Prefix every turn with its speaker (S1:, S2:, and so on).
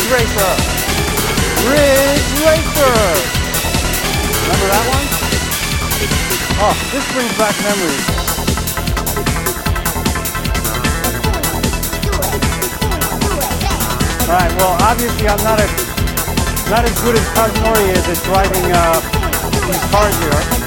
S1: Ridge Racer. Ridge Racer. Remember that one? Oh, this brings back memories. Alright, well obviously I'm not as good as Kazunori is at driving these cars here.